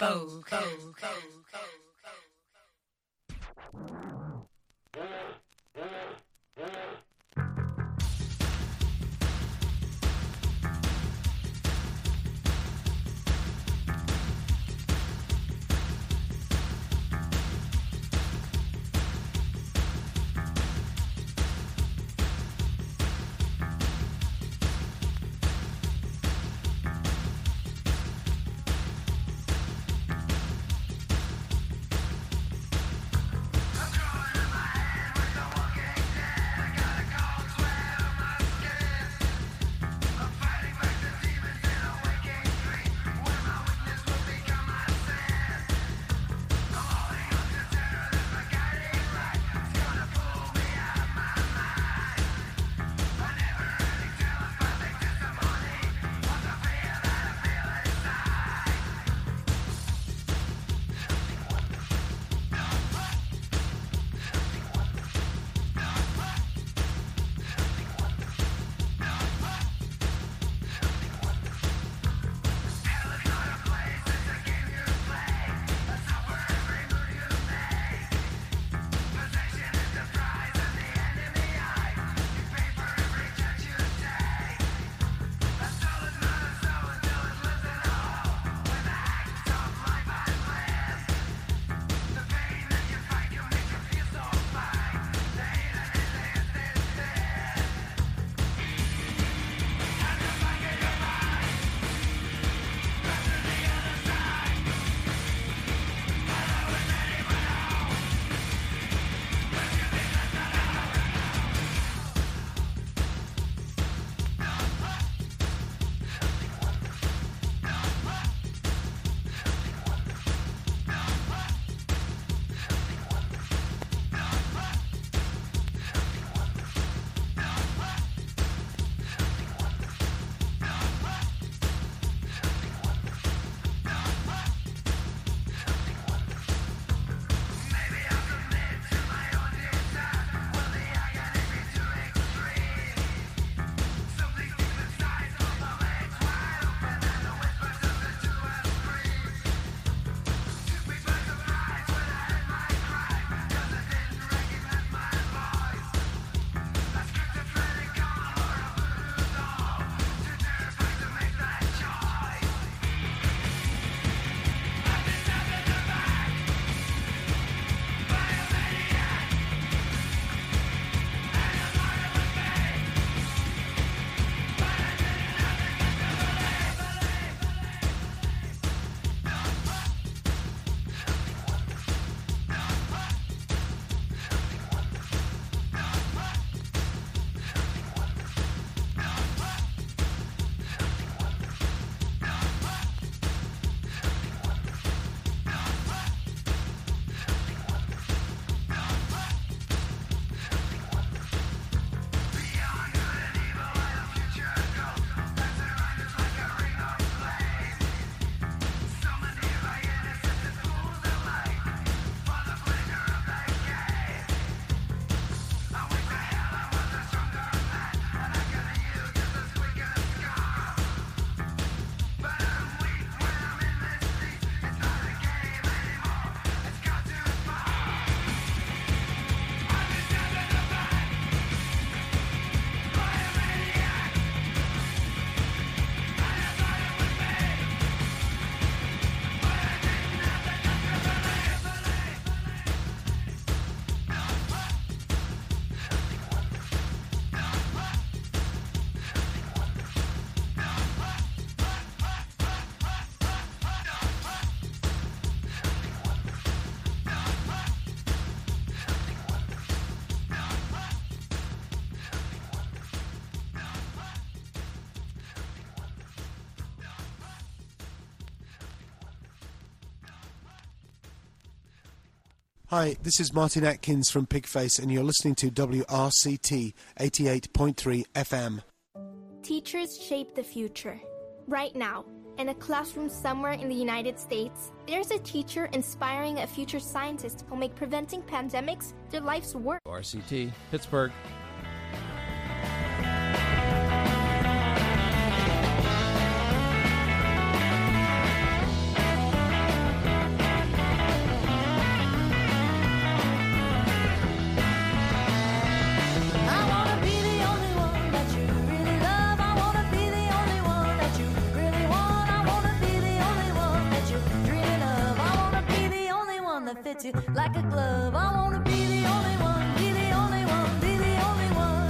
Hi, this is Martin Atkins from Pigface, and you're listening to WRCT 88.3 FM. Teachers shape the future. Right now, in a classroom somewhere in the United States, there's a teacher inspiring a future scientist who'll make preventing pandemics their life's work. RCT, Pittsburgh. fits you like a glove. I wanna be the only one, be the only one, be the only one.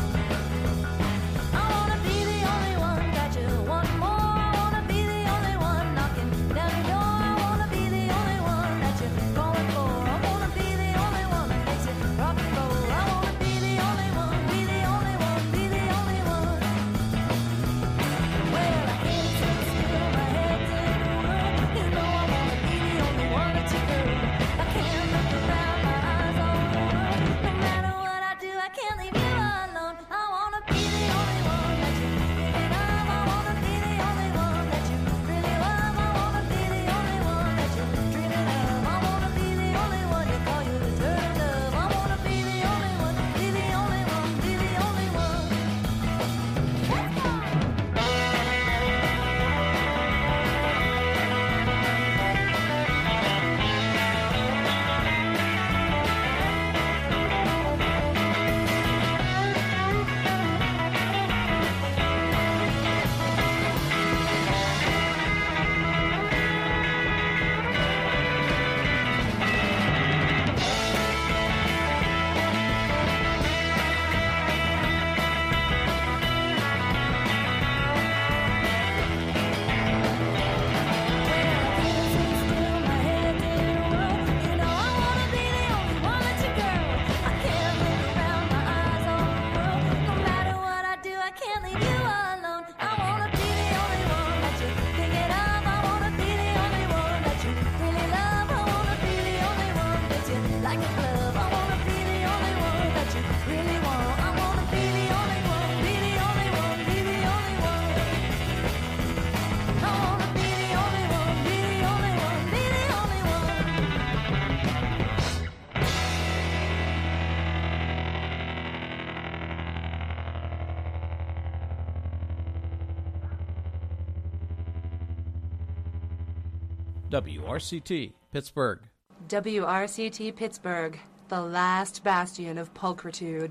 I wanna be the only one, got you one more. I wanna be the only one knocking down your door. I wanna be the only one that you're calling for. I wanna be the only one that makes it rock and roll. I wanna be the only one, be the only one, be the only one. Well, I can't sit still, my head's in a whirl. You know I wanna be the only one that you girl. I can't look around, my eyes on the world. No matter what I do, I can't leave you alone. I wanna be the only one that you really love. I wanna be the only one that you really love. I wanna be the only one that you dream of. I wanna be the only one you call you the turtle dove. I wanna be the only one, be the only one, be the only one. Let's go! Like a glove, I wanna be the only one that you really want. I wanna be the only one, be the only one, be the only one. I wanna be the only one, be the only one, be the only WRCT, Pittsburgh. WRCT Pittsburgh, the last bastion of pulchritude.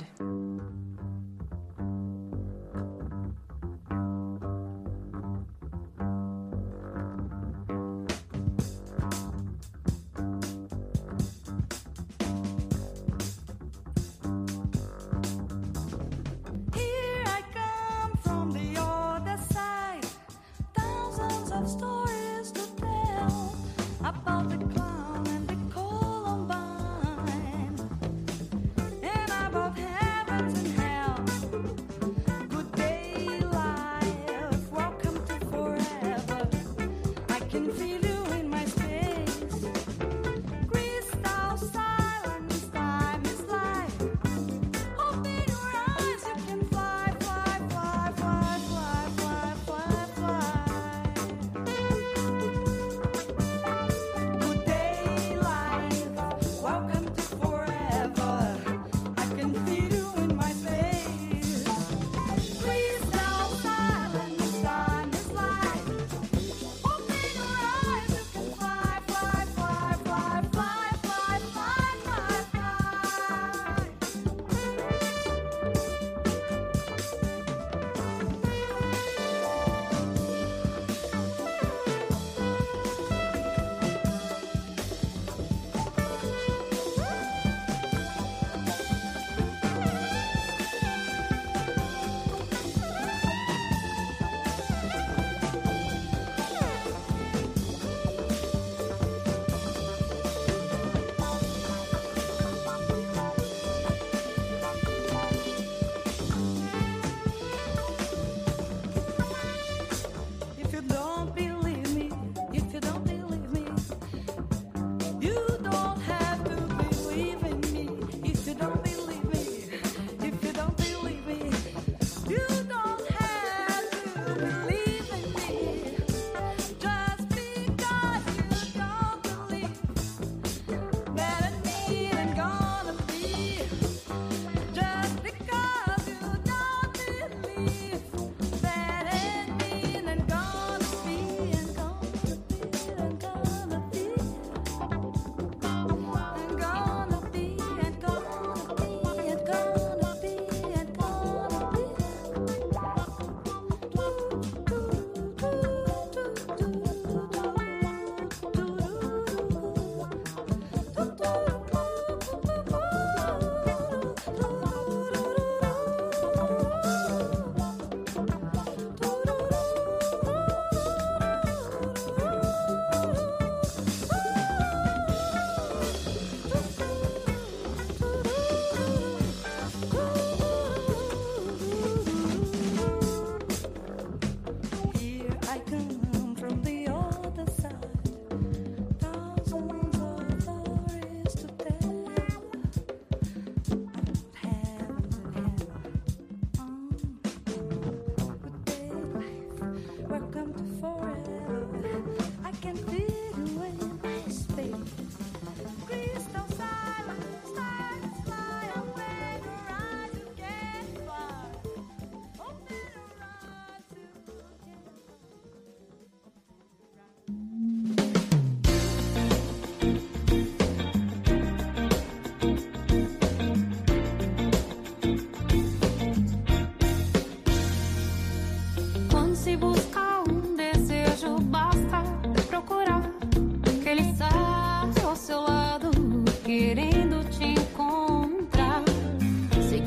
Here I come from the other side. Thousands of stories to tell about the clown and the Columbine, and about heavens and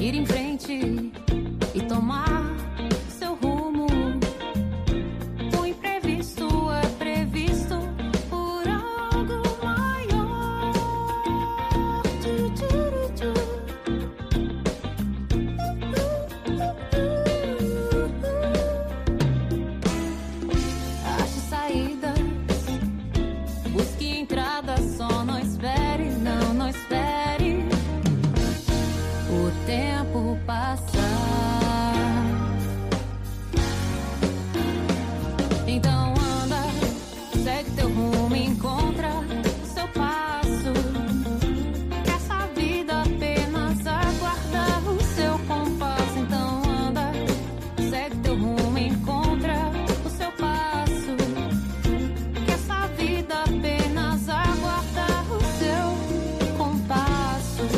seguir em frente e tomar seu rumo. O imprevisto é previsto por algo maior. Ache saídas, busque entradas, só não espere, não espere o tempo passar. Então anda, segue teu rumo, encontra o seu passo. Que essa vida apenas aguarda o seu compasso. Então anda, segue teu rumo, encontra o seu passo. Que essa vida apenas aguarda o seu compasso.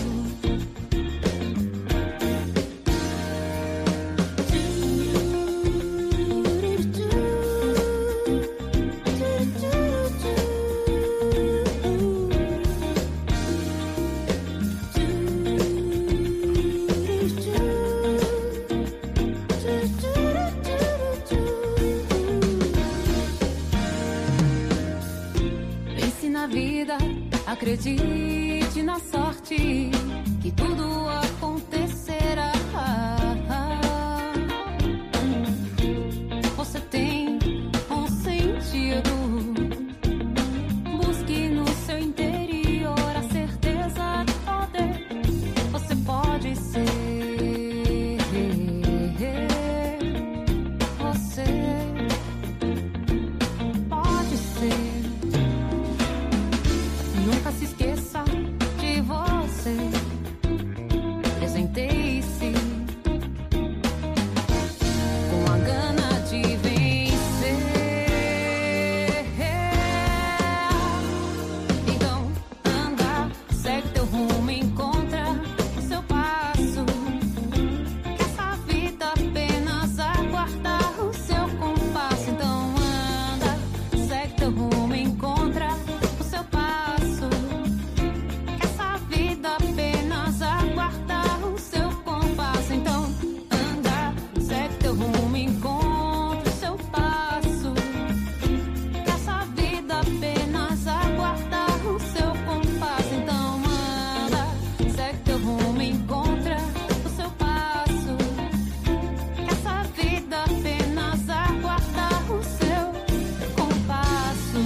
Pense na vida, acredite na sorte, que tudo acontecerá. Você tem um sentido, busque no seu interior a certeza de poder. Você pode ser, você pode ser. Nunca se esqueça de você. Presenteie-se com a gana de vencer. Então anda, segue teu rumo, encontra o seu passo. Que essa vida apenas aguarda o seu compasso. Então anda, segue teu rumo, encontra o seu passo. Que essa vida apenas aguarda o seu compasso. Então anda, segue teu rumo, encontra o seu passo. Que essa vida apenas aguarda o seu compasso. Então anda, segue teu rumo, encontra o seu passo. Que essa vida apenas aguarda o seu compasso.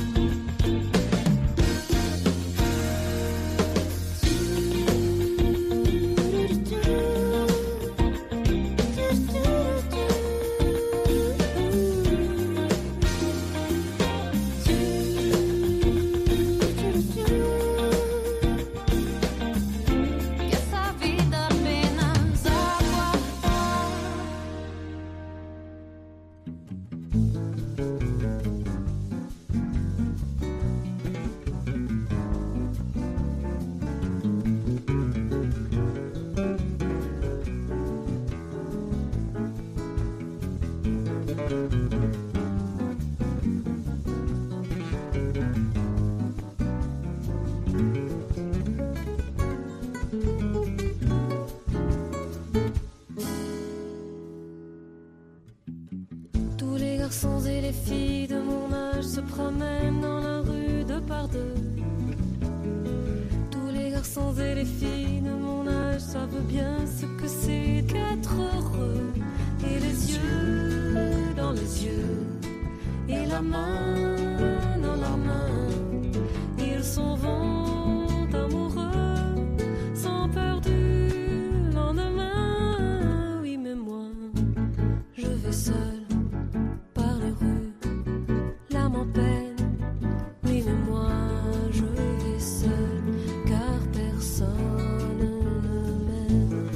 Que essa vida apenas aguarda. Tous les garçons et les filles de mon âge se promènent dans la rue de par deux. Tous les garçons et les filles de mon âge savent bien ce que c'est qu'être heureux. Et les yeux dans les yeux, et la main dans la main, ils s'en vont amoureux, sans peur du lendemain. Oui, mais moi, je vais seul par les rues, l'âme en peine. Oui, mais moi, je vais seul, car personne ne m'aime.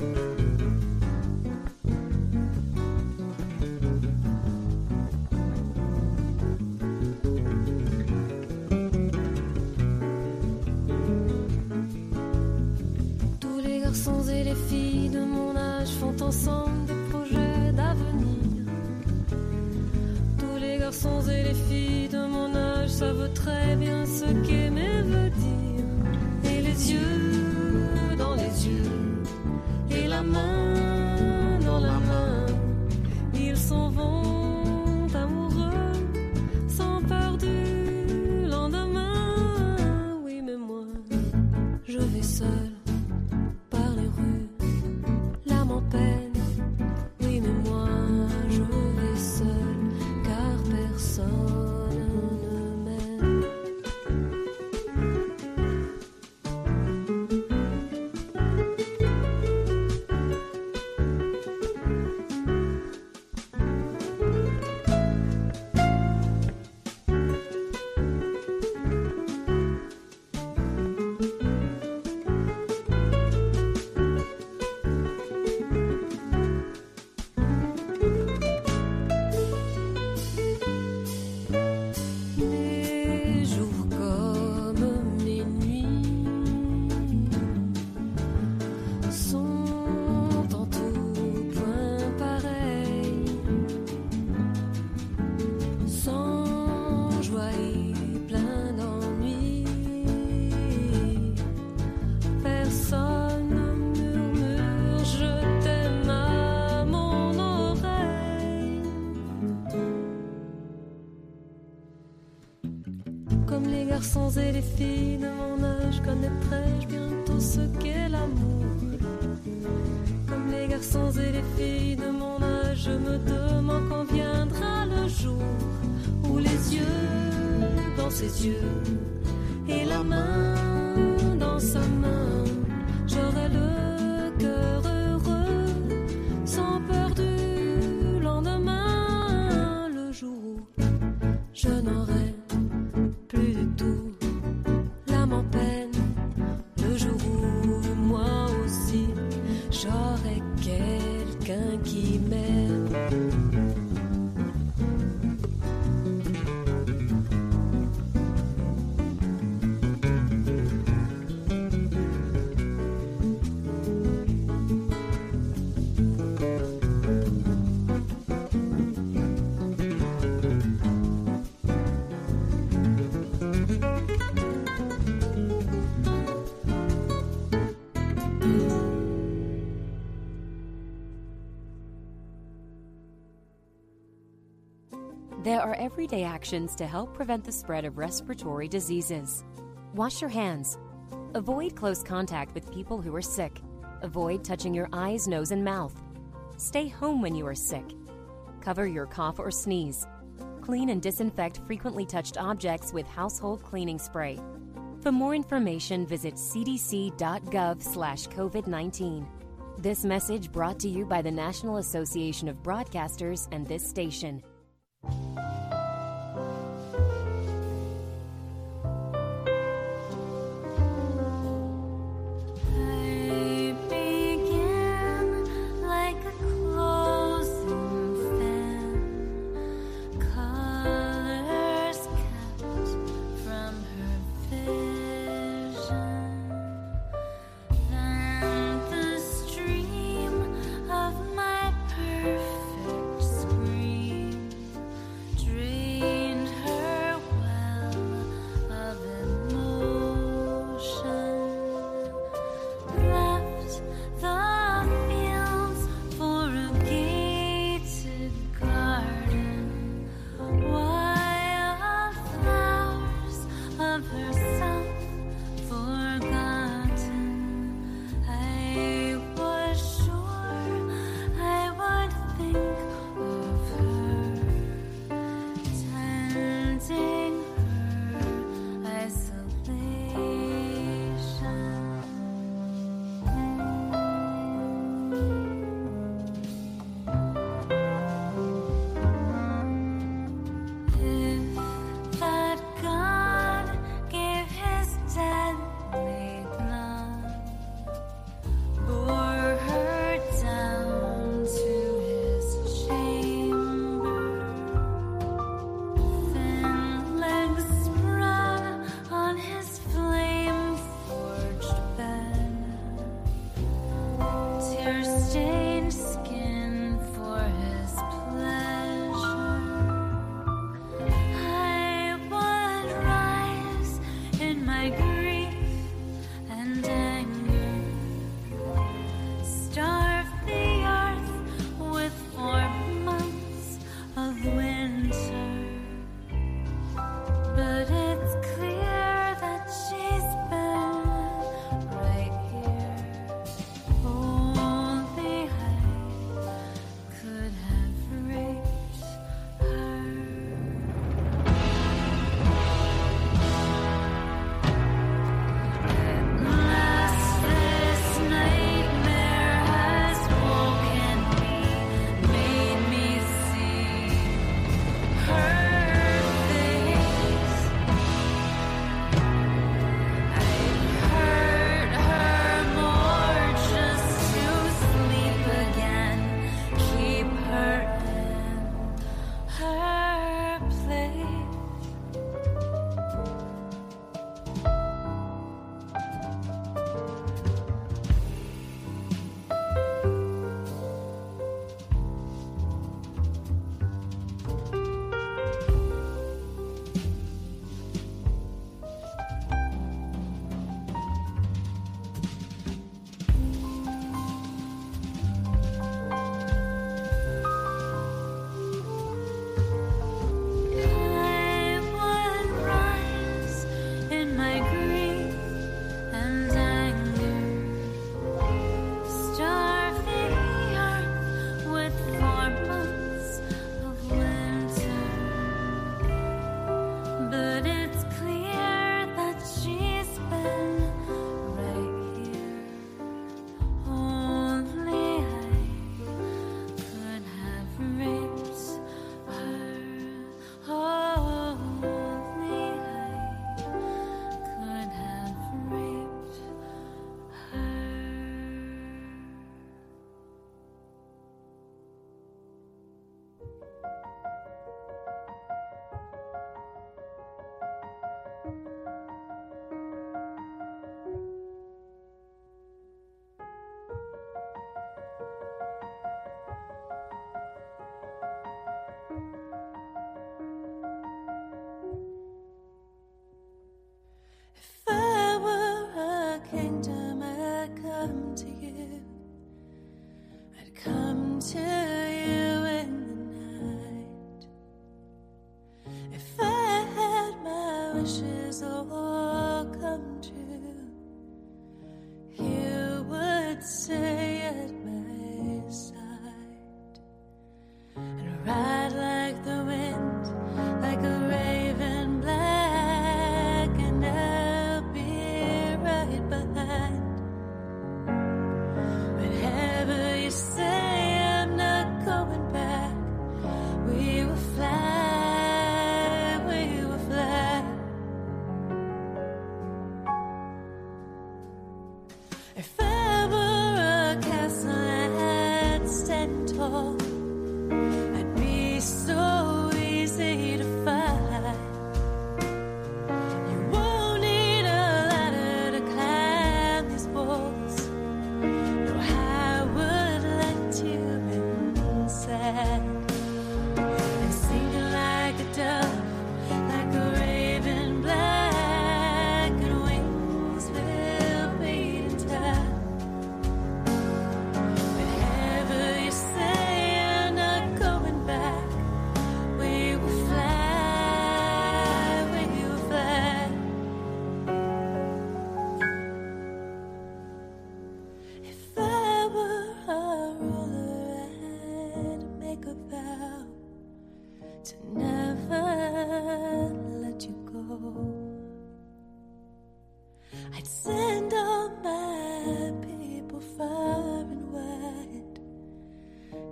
Tous les garçons et les filles de mon âge font ensemble des projets d'avenir. Tous les garçons et les filles de mon âge savent très bien ce qu'aimer veut dire. Et les yeux dans les yeux, et la la main dans la main. Ils s'en vont amoureux, sans peur du lendemain. Oui, mais moi, je vais seul par les rues, l'âme en peine. Oui, mais moi, je vais seul, car personne ne m'aime. Les jours comme les nuits sont en tout point pareils, sans joie et plein d'ennui. Personne ne murmure je t'aime à mon oreille. Comme les garçons et les filles de mon âge, connaîtrai-je bientôt ce qu'est l'amour. Comme les garçons et les filles de mon âge, je me demande quand viendra le jour où les yeux dans ses yeux et la main dans sa main, j'aurai le cœur heureux, sans peur du lendemain. Le jour où je n'aurai plus du tout l'âme en peine, le jour où moi aussi j'aurai quelqu'un qui m'aime. There are everyday actions to help prevent the spread of respiratory diseases. Wash your hands. Avoid close contact with people who are sick. Avoid touching your eyes, nose, and mouth. Stay home when you are sick. Cover your cough or sneeze. Clean and disinfect frequently touched objects with household cleaning spray. For more information, visit cdc.gov/COVID-19. This message brought to you by the National Association of Broadcasters and this station. I began like a closing fan, colors kept from her vision. Then the stream of my perfect scream drained her well of emotion. Left the fields for a gated garden, wild flowers of herself forgotten. I was sure I would think of her, tending her isolation. If that God gave his deadly blood, bore her down to his chamber, thin legs spread on his flame-forged bed, tear-stained skin for his pleasure, I would rise in my grief and anger, start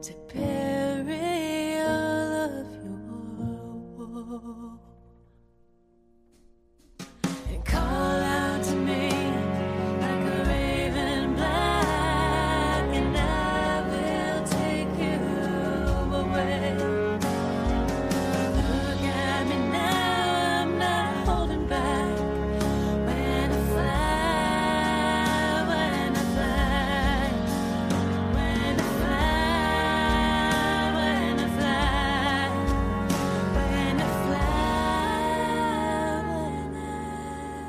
to bury all of your woe and call out to me like a raven black, and I will take you away. Look at me now, I'm not holding back. When I fly, when I fly, when I fly, when I fly, when I fly, when I fly.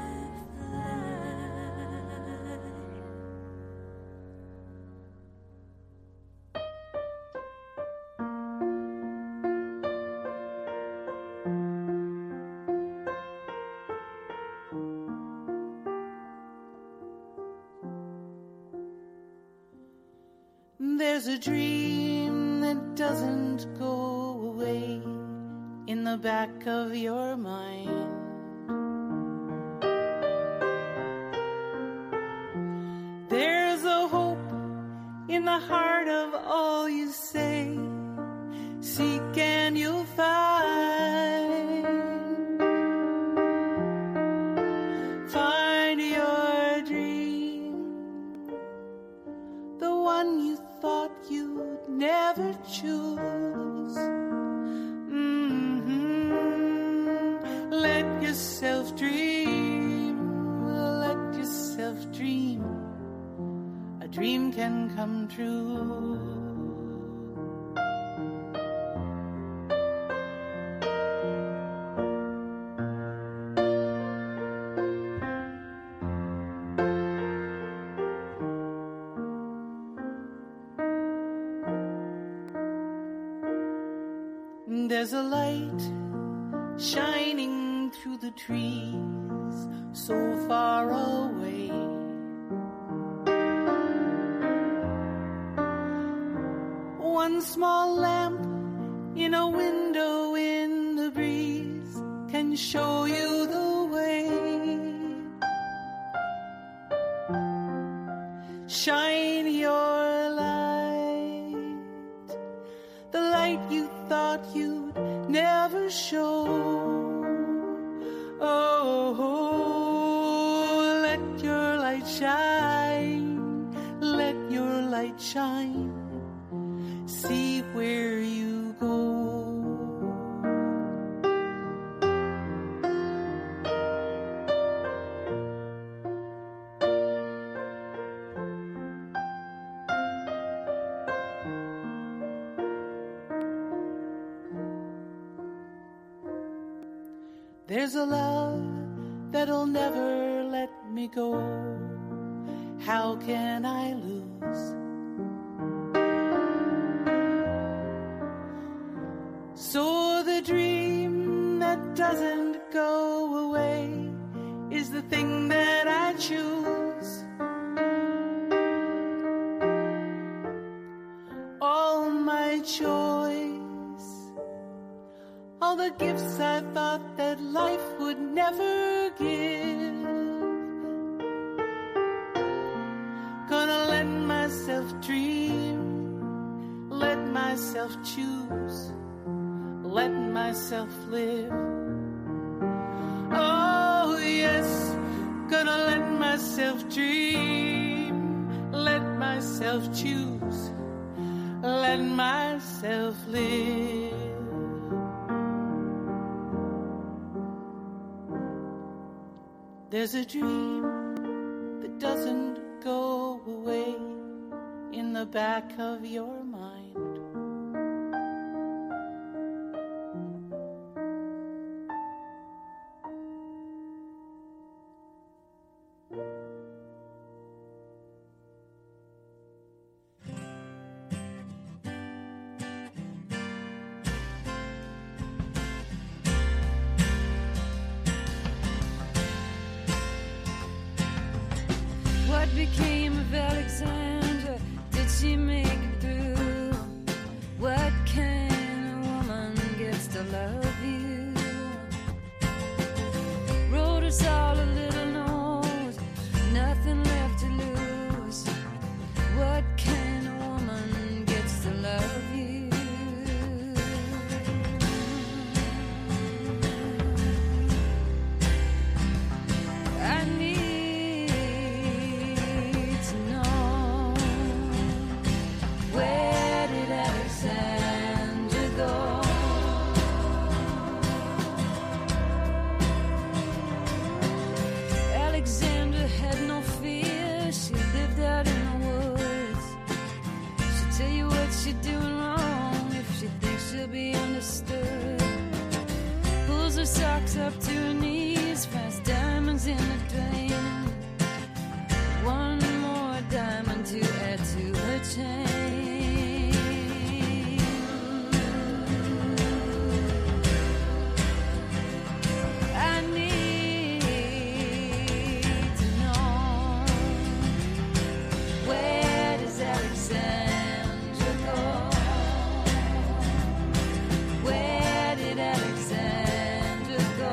There's a dream that doesn't go away in the back of your mind. There's a hope in the heart of all you say. Seek and you'll find. Find your dream, the one you thought you'd never choose. Let yourself dream, let yourself dream. A dream can come true. There's a light shining through the trees so far away. One small lamp in a window in the breeze can show you the way. Shine your light, the light you thought you'd never show. Oh, let your light shine, let your light shine. See where you go. There's a love that'll never let me go. How can I lose? So the dream that doesn't go away is the thing that I choose. All my choice, all the gifts I thought that life would never give. Gonna let myself dream, let myself choose, let myself live. Oh yes, gonna let myself dream, let myself choose, let myself live. There's a dream that doesn't go away in the back of your mind. What became of Alexandra? Did she make it through? What kind of woman gets to love you? Wrote us all a little note, nothing left to lose. What kind of woman gets to love you? tell you what she's doing wrong if she thinks she'll be understood. Pulls her socks up to her knees, finds diamonds in the drain. One more diamond to add to her chain. I need to know, where does Alexandra go? Where did Alexandra go?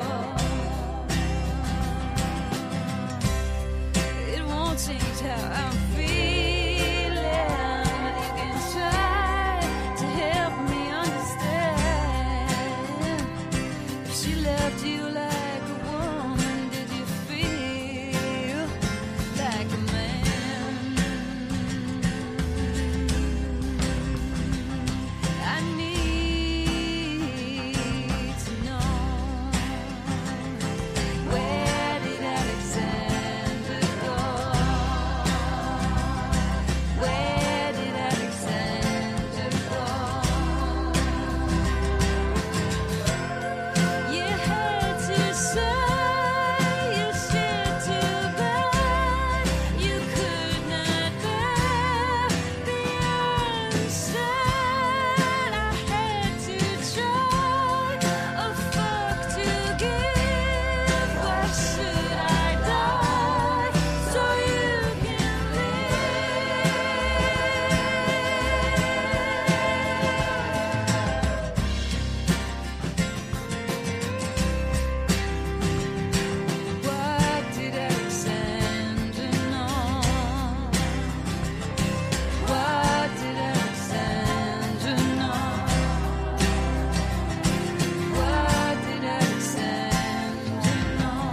It won't change how I'm feeling, but you can try to help me understand. If she loved you like a woman, did you feel like a man? I need to know, where did Alexandra go? Where did Alexandra go? You had to say, you shared to bear, you could not bear the unsaid. I had to try a fuck to give. Why should I die so you can What did Alexandra know? What did Alexandra know? What did Alexandra know?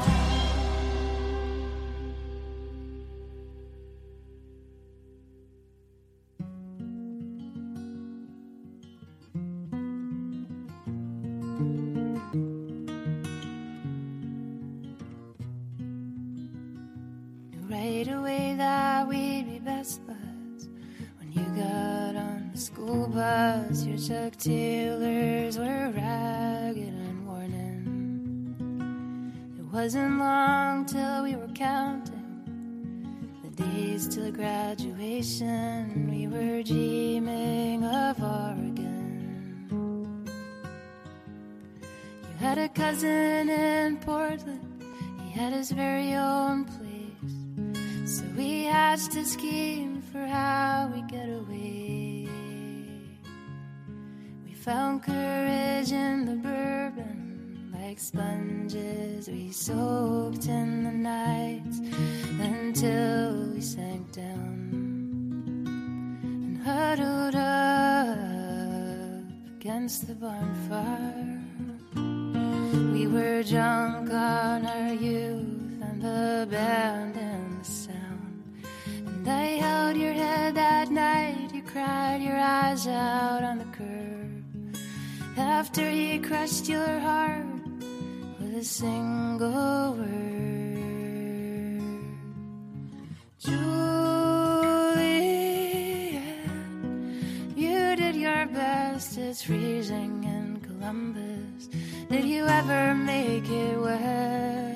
Right away that we'd be best buds. When you got on the school bus, your Chuck Taylors were ragged and worn in. It wasn't long till we were counting the days till graduation. We were dreaming of Oregon. You had a cousin in Portland, he had his very own place. So we hatched a scheme for how we get away. We found courage in the bourbon, like sponges we soaked in the night until we sank down and huddled up against the bonfire. We were drunk on our youth and the band and the sound. And I held your head that night, you cried your eyes out on the curb. After he crushed your heart with a single word. Juliet, you did your best, it's freezing in Columbus. Did you ever make it west?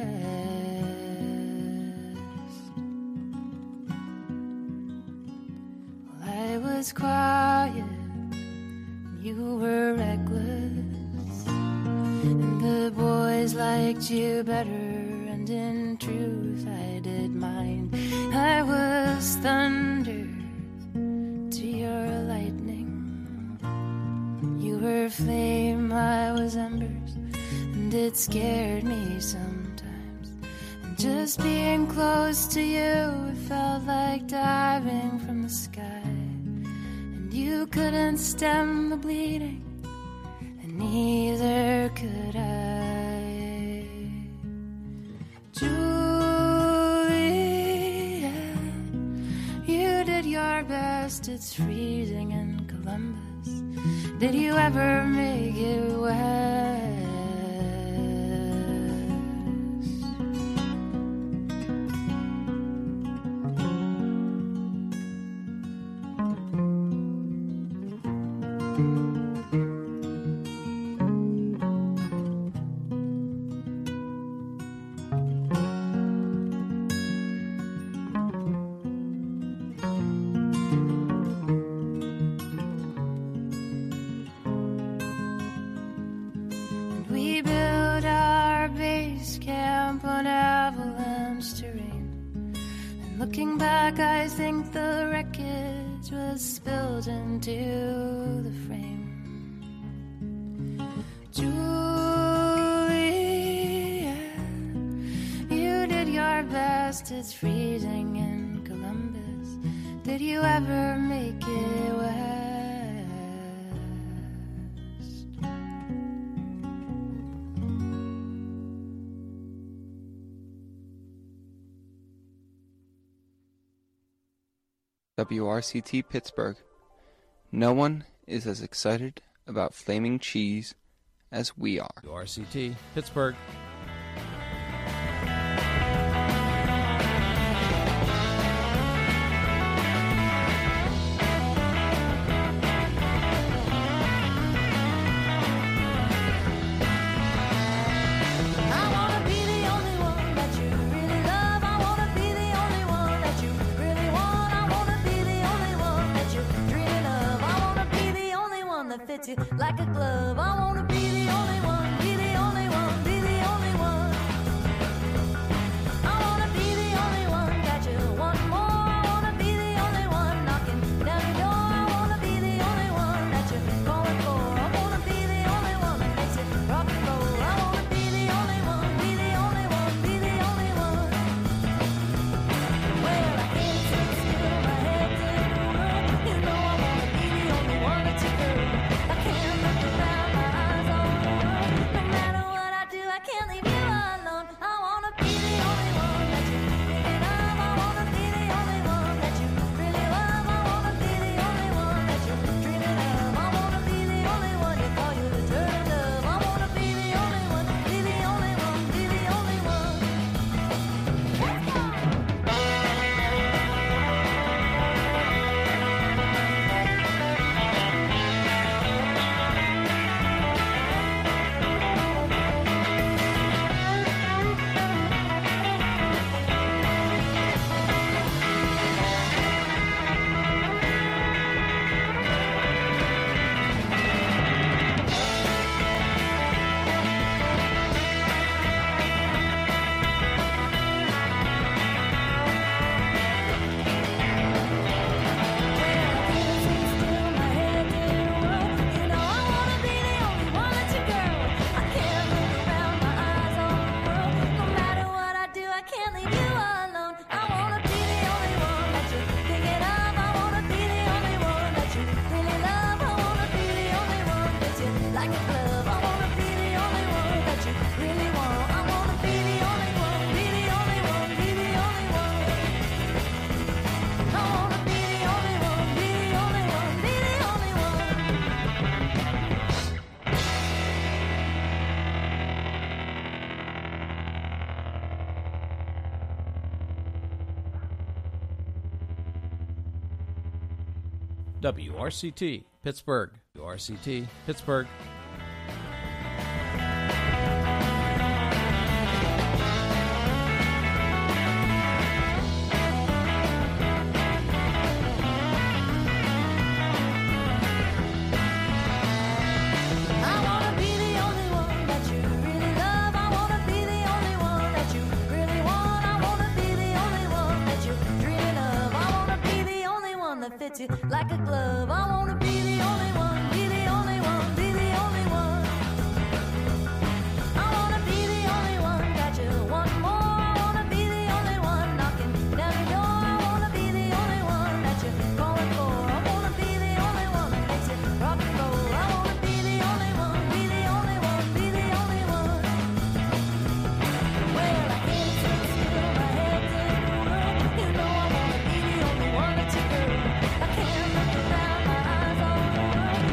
Well, I was quiet, you were reckless, and the boys liked you better, and in truth I did mine. I was thunder to your lightning, you were flame, I was embers, and it scared me sometimes. And just being close to you, it felt like diving from the sky. And you couldn't stem the bleeding, and neither could I. Juliet, you did your best, it's freezing in Columbus. Did you ever make it west? We built our base camp on avalanche terrain. And looking back, I think the wreckage was spilled into the frame. Julia, you did your best. It's freezing in Columbus. Did you ever make it west? WRCT Pittsburgh. No one is as excited about flaming cheese as we are. WRCT Pittsburgh. I wanna be the only one that you really love. I wanna be the only one that you really want. I wanna be the only one that you're dreaming of. I wanna be the only one that fits you like a glove. I wanna be the only one, be the only one, be the only one. I wanna be the only one, got you one more. I wanna be the only one knocking down your door. I wanna be the only one that you're calling for. I wanna be the only one that makes it rock and roll. I wanna be the only one, be the only one, be the only one. Well, I can't sit still, my head's in a whirl. You know I wanna be the only one that you girl. I can't look around, my eyes on the world. No matter what I do, I can't leave you alone. I wanna be the only one that you thinking of. I wanna be the only one that you really love. I wanna be the only one that you're dreaming of. I wanna be the only one you call you the dirty love. I wanna be the only one, be the only one, be the only one. Let's go! Like a glove, I wanna be the only one that you really want. I wanna be the only one, be the only one, be the only one. I wanna be the only one, be the only one, be the only WRCT Pittsburgh. WRCT Pittsburgh. I wanna be the only one that you really love. I wanna be the only one that you really want. I wanna be the only one that you're dreaming of. I wanna be the only one that fits you like a glove. I wanna be the only one, be the only one, be the only one. I wanna be the only one, got you one more. I wanna be the only one knocking down your door. I wanna be the only one that you're calling for. I wanna be the only one that makes it rock and roll. I wanna be the only one, be the only one, be the only one. Well, I can't sit still, my head's in a whirl. You know I wanna be the only one that you girl. I can't look around, my eyes on the world.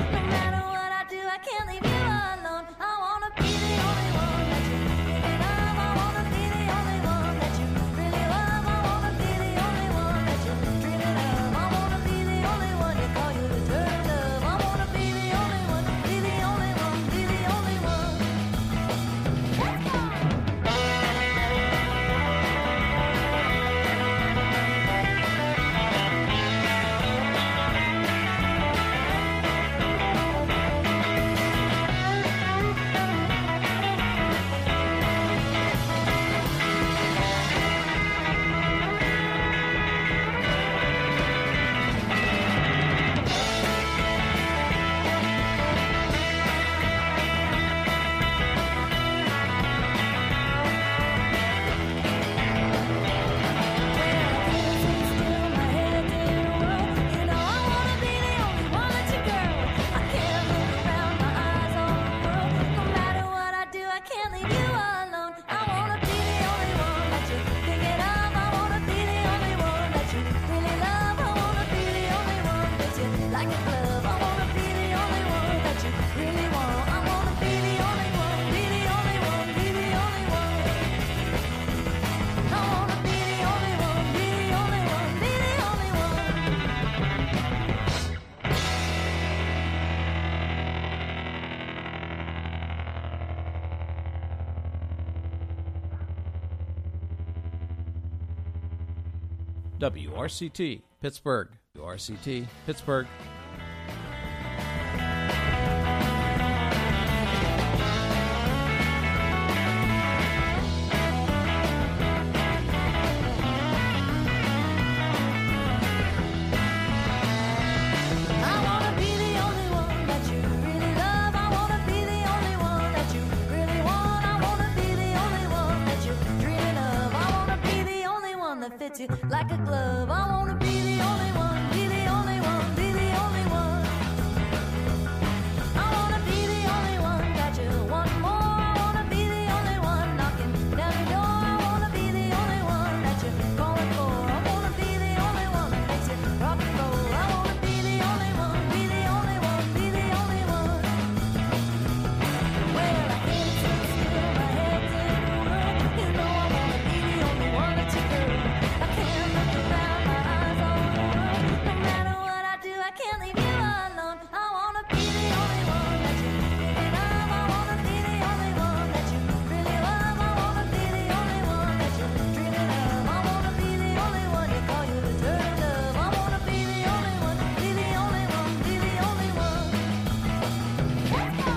WRCT, Pittsburgh. WRCT, Pittsburgh. Like a glove, I wanna be the only one, be the only one, be the only one. I wanna be the only one, got you one more. I wanna be the only one knocking down your door. I wanna be the only one that you're calling for. I wanna be the only one that makes it rock and roll. I wanna be the only one, be the only one, be the only one. Well, I can't sit still, my head's in the world. You know I wanna be the only one that you girl. I can't look around, my eyes on the world. No matter what I do, I can't leave you alone. I wanna be the only one that you really love. I wanna be the only one that you really love. I wanna be the only one that you really love. I wanna be the only one you call you the dirty love. I wanna be the only one, be the only one, be the only one. Let's go!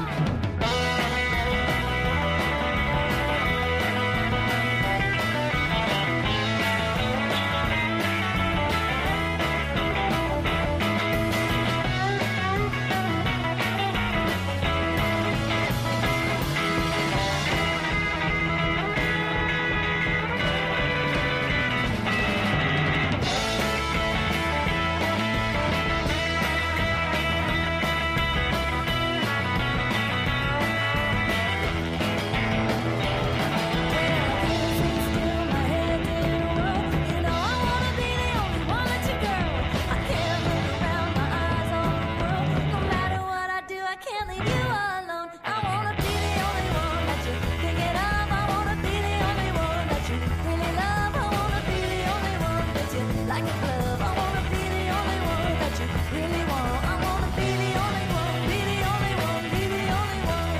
Like a glove, I wanna be the only one that you really want. I wanna be the only one, be the only one, be the only one.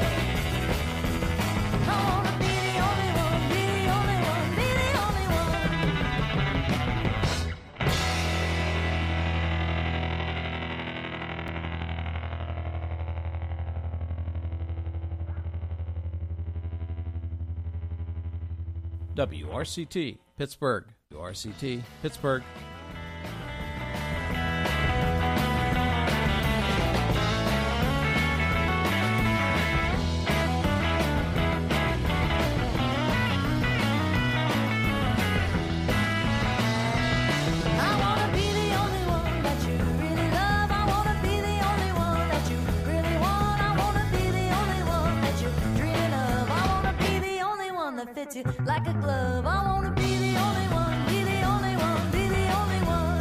I wanna be the only one, be the only one, be the only WRCT, Pittsburgh. WRCT, Pittsburgh. I wanna be the only one that you really love. I wanna be the only one that you really want. I wanna be the only one that you dreaming of. I wanna be the only one that fits you like a glove. I wanna be the only one, be the only one, be the only one.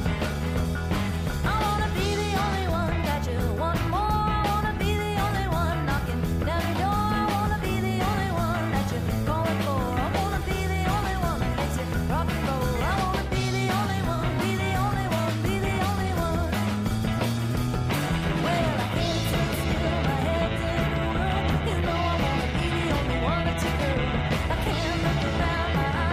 I wanna be the only one, got you one more. I wanna be the only one knocking down your door. I wanna be the only one that you're calling for. I wanna be the only one that makes it rock and roll. I wanna be the only one, be the only one, be the only one. Well, I can't sit still, my head's in the world. You know I wanna be the only one that you girl. I can't look around, my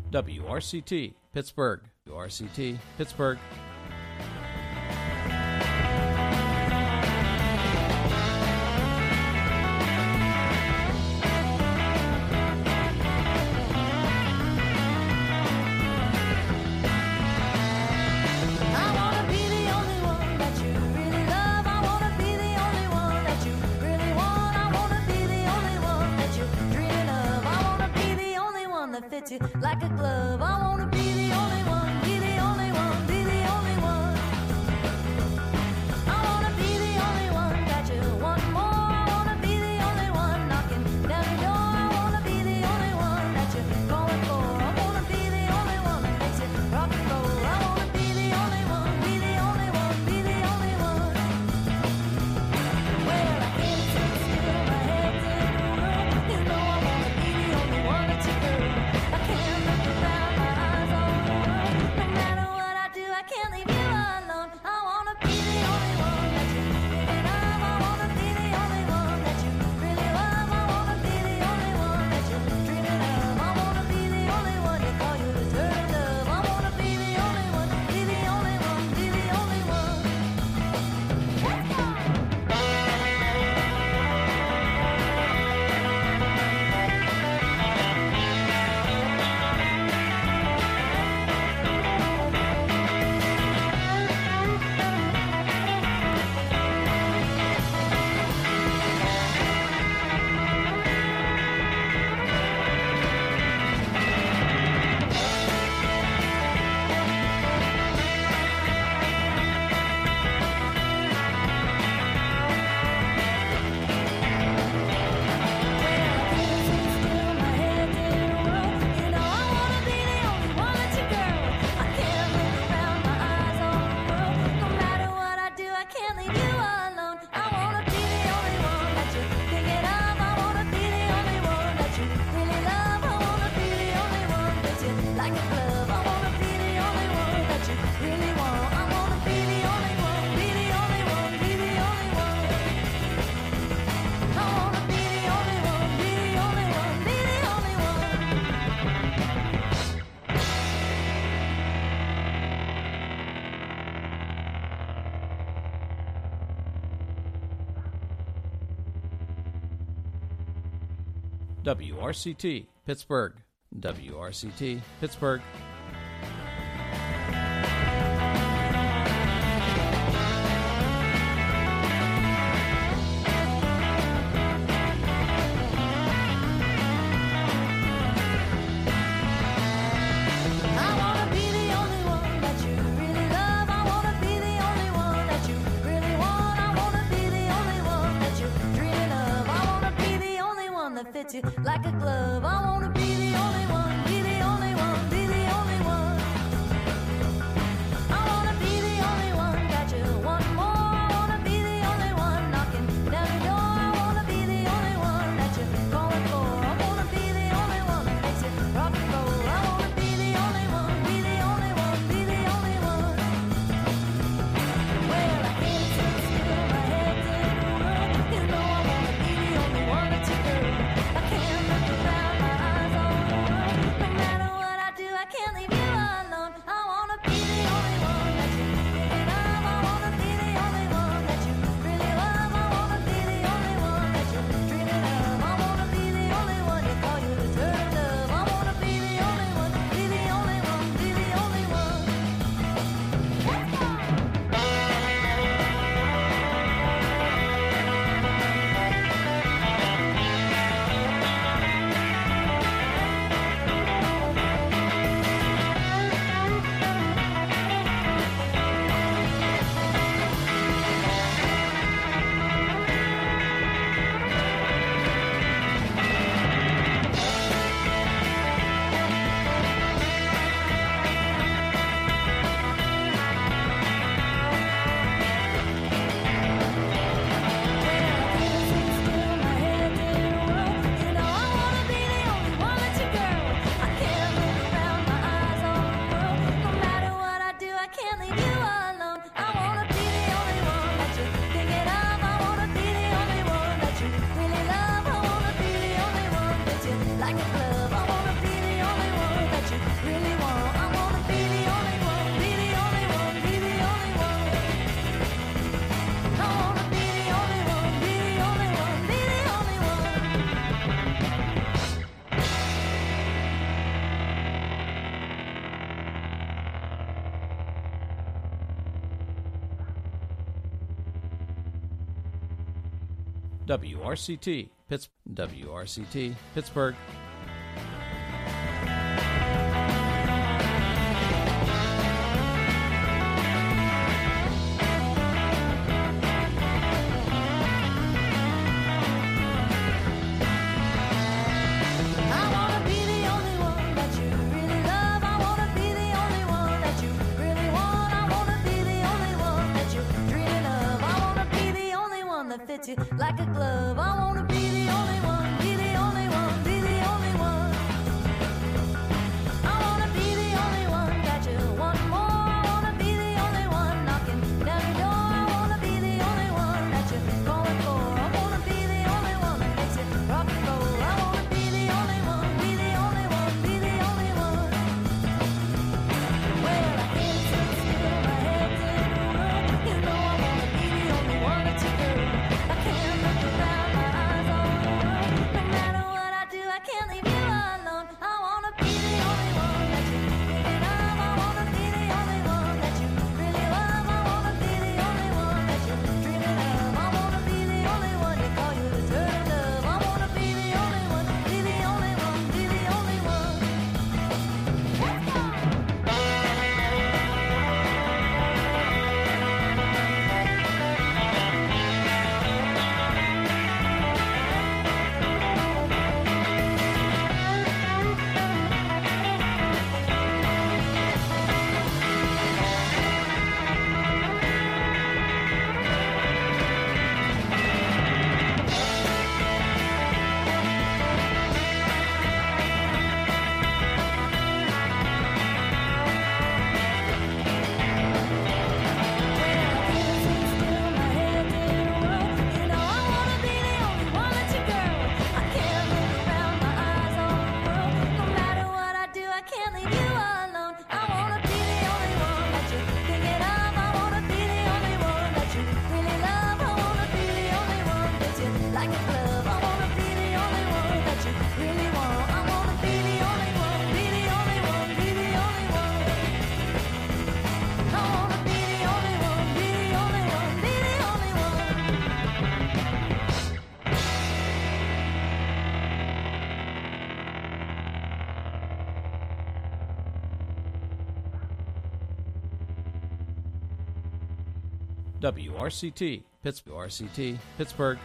WRCT, Pittsburgh. WRCT, Pittsburgh. Like a glove, I wanna be the only one, be the only one, be the only one. I wanna be the only one that you want more. I wanna be the only one knocking down your door. I wanna be the only one that you're going for. I wanna be the only one that makes it rock and roll. I wanna be the only one, be the only one, be the only one. Well, I can't sit still, my head's in a whirl. You know I wanna be the only one that you girl. I can't look around, my eyes on the world. No matter what I do, I can't leave you alone. I wanna be the only one that you really love. I wanna be the only one that you really love. I wanna be the only one that you're dreaming of. I wanna be the only one you call you dirty love. I wanna be the only one, be the only one, be the only one. Let's go! WRCT, Pittsburgh. WRCT, Pittsburgh. I wanna be the only one that you really love. I wanna be the only one that you really want. I wanna be the only one that you're dreaming of. I wanna be the only one that fits you like a glove. I wanna be the only one, be the only one, be the only one. I wanna be the only one that you want more. I wanna be the only one knocking down your door. I wanna be the only one that you're going for. I wanna be the only one that makes it rock and roll. I wanna be the only one, be the only one, be the only one. Well, I can't sit still, my head's in a whirl. You know I wanna be the only one that you girl. I can't look around, my eyes on the world. WRCT, WRCT, Pittsburgh. Like a glove, I wanna be the only one, be the only one, be the only one. I wanna be the only one, got you one more. I wanna be the only one knocking down your door. I wanna be the only one that you're going for. I wanna be the only one that makes it rock and roll. I wanna be the only one, be the only one, be the only one. Well, I can't sit still, my head didn't run. You know I wanna be the only one that you do. I can't look around, my eyes on the world. No matter what I do, I can't leave you alone. I wanna be the only one that you think of. I wanna be the only one that you really love. I wanna be the only one that you're dreaming of. I wanna be the only one you call you the dirty love. I wanna be the only one, be the only one, be the only one. Let's go! Like a glove, I wanna be the only one that you really want. I wanna be the only one, be the only one, be the only one. I wanna be the only one, be the only one, be the only one. WRCT, RCT, Pittsburgh.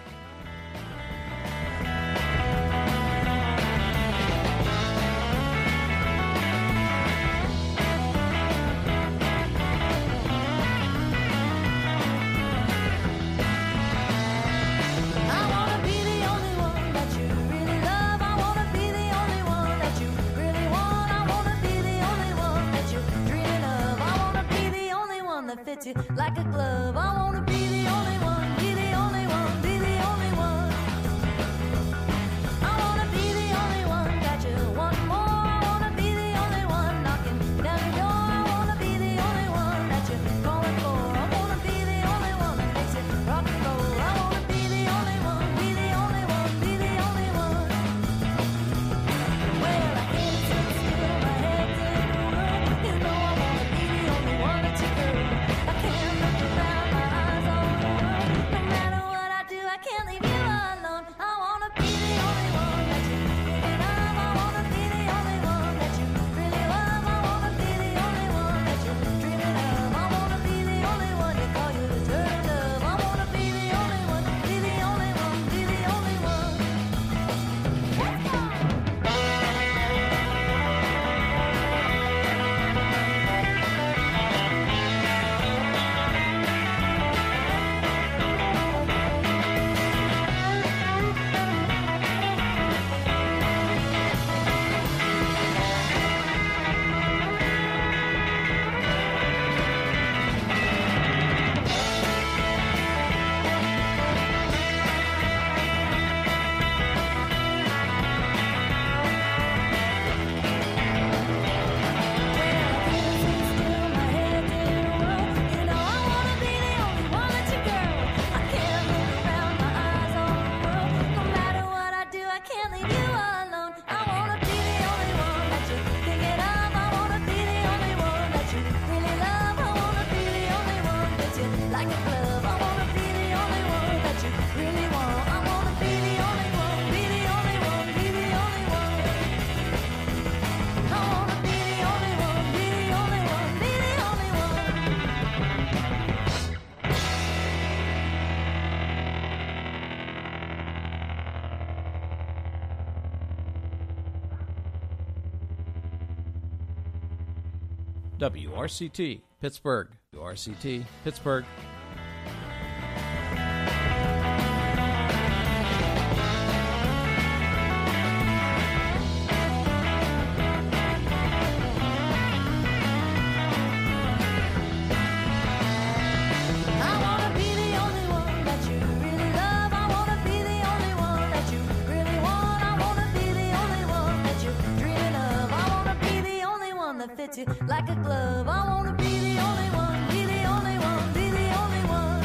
I wanna be the only one that you really love. I wanna be the only one that you really want. I wanna be the only one that you're dreaming of. I wanna be the only one that fits you like a glove. I wanna be the only one, be the only one, be the only one. I wanna be the only one, got you one more. I wanna be the only one knocking down your door. I wanna be the only one that you're going for. I wanna be the only one that makes it rock and roll. I wanna be the only one, be the only one, be the only one. Well, I can't sit still, my head didn't run. You know I wanna be the only one that you do. I can't look around, my WRCT, Pittsburgh. WRCT, Pittsburgh. I wanna be the only one that you really love. I wanna be the only one that you really want. I wanna be the only one that you're dreaming of. I wanna be the only one that fits you like a glove. I wanna be the only one, be the only one, be the only one.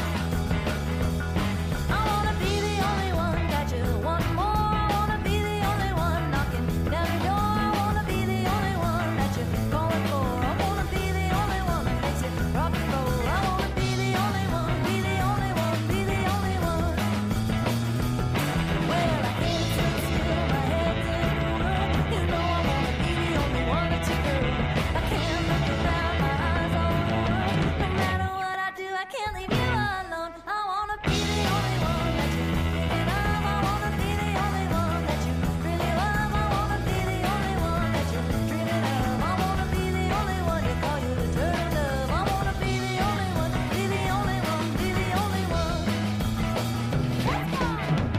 I wanna be the only one, got you one more. I wanna be the only one knocking down your door. I wanna be the only one that you're calling for. I wanna be the only one that makes it rock and roll. I wanna be the only one, be the only one, be the only one. Well, I can't sit still, my head's in the world. You know I wanna be the only one that you girl. I can't look around, my eyes all over the world. No matter what I do, I can't leave you alone. I wanna be the only one that you really love. I wanna be the only one that you really love. I wanna be the only one that you're dreaming of. I wanna be the only one you call you the turtle dove. I wanna be the only one, be the only one, be the only one. Let's go!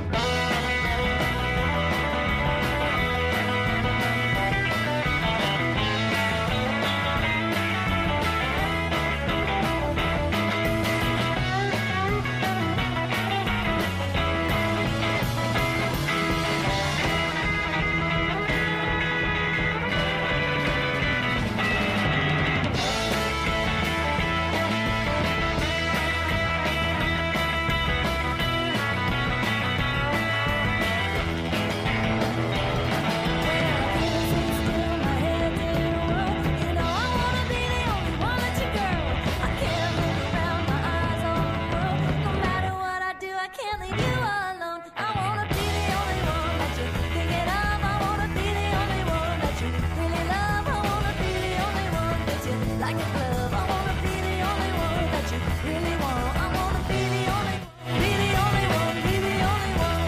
Like a glove, I wanna be the only one that you really want. I wanna be the only one, be the only one, be the only one.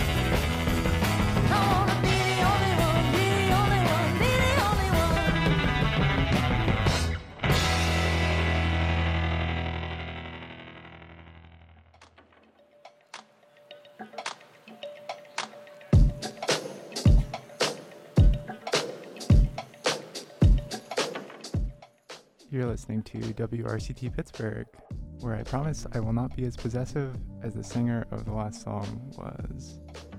I wanna be the only one, be the only one, be the only one. You're listening to WRCT Pittsburgh, where I promise I will not be as possessive as the singer of the last song was.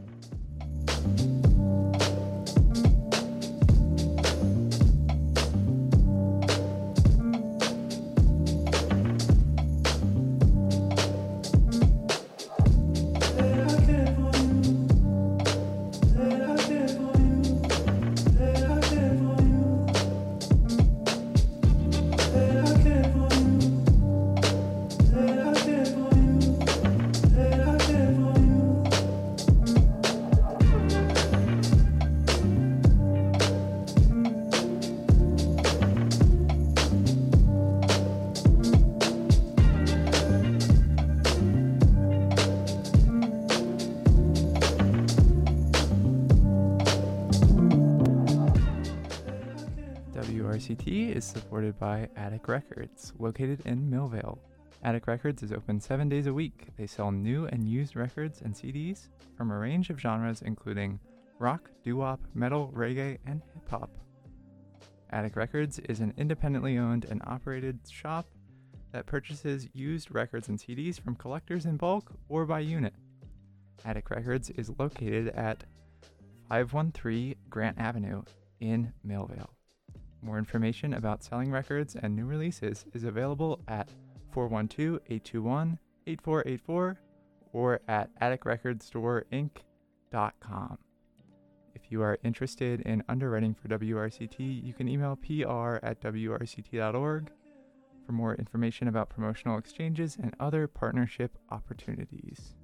WRCT is supported by Attic Records, located in Millvale. Attic Records is open 7 days a week. They sell new and used records and CDs from a range of genres including rock, doo-wop, metal, reggae, and hip-hop. Attic Records is an independently owned and operated shop that purchases used records and CDs from collectors in bulk or by unit. Attic Records is located at 513 Grant Avenue in Millvale. More information about selling records and new releases is available at 412-821-8484 or at atticrecordstoreiNc.com. If you are interested in underwriting for WRCT, you can email pr@wrct.org for more information about promotional exchanges and other partnership opportunities.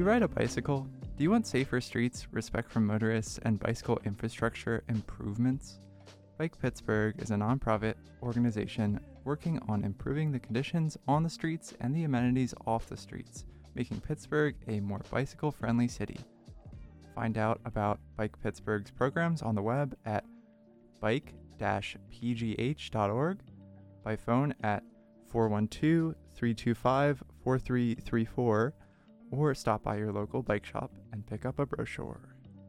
you ride a bicycle? Do you want safer streets, respect for motorists, and bicycle infrastructure improvements? Bike Pittsburgh is a nonprofit organization working on improving the conditions on the streets and the amenities off the streets, making Pittsburgh a more bicycle-friendly city. Find out about Bike Pittsburgh's programs on the web at bike-pgh.org, by phone at 412-325-4334, or stop by your local bike shop and pick up a brochure.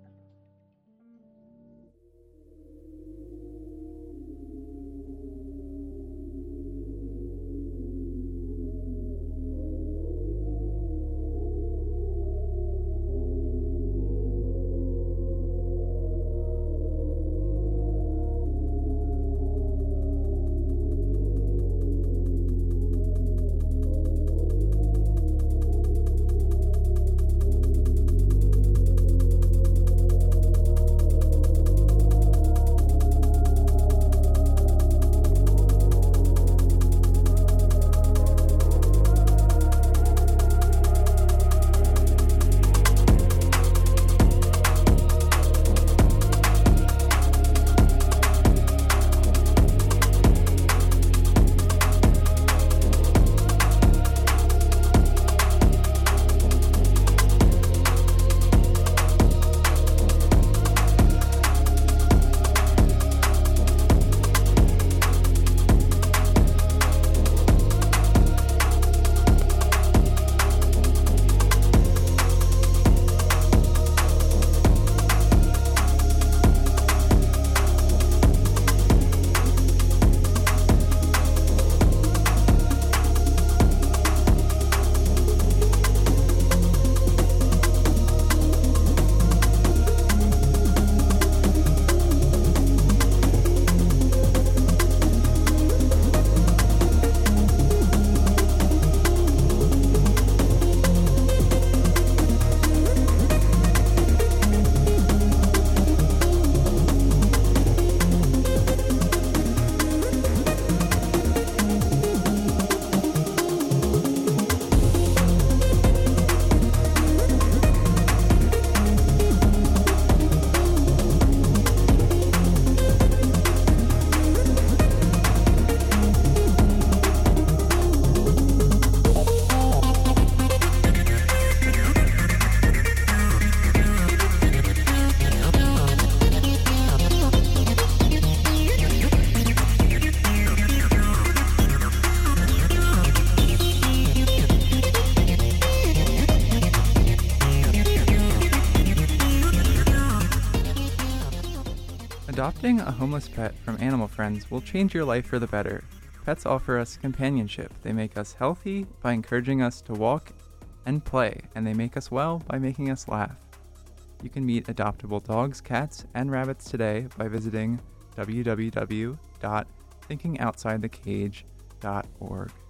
Adopting a homeless pet from Animal Friends will change your life for the better. Pets offer us companionship. They make us healthy by encouraging us to walk and play, and they make us well by making us laugh. You can meet adoptable dogs, cats, and rabbits today by visiting www.thinkingoutsidethecage.org.